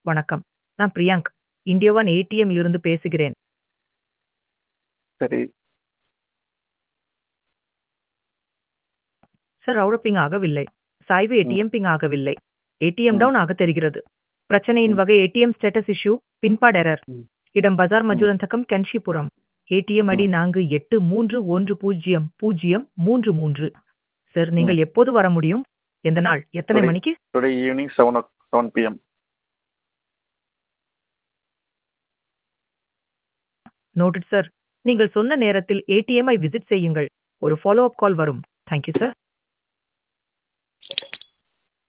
வணக்கம். நான் பிரியாங்க். India one ATM இலிருந்து பேசுகிறேன். சரி. சார் ரவுட்டர் பிங் ஆகவில்லை. சாய்வு ம், ஏடிஎம் பிங் ஆகவில்லை. ஏடிஎம் ம், டவுன் ஆக தெரிகிறது. பிரச்சனையின் ம், வகை ATM status issue, pinpad error. ம், இடம் பஜார் ம், மஜூரந்தகம், கன்ஷிபுரம். ஏடிஎம் ஐடி ம், 48311033. சார் ம். நீங்கள் எப்போது வர முடியும்? எந்த நாள்? எத்தனை டுடே மணிக்கு? Today evening 7 PM. Noted sir. நீங்கள் சொன்ன நேரத்தில் ஏடிஎம் ஐ விசிட் செய்யுங்கள். ஒரு ஃபாலோ அப் கால் வரும். Thank you sir.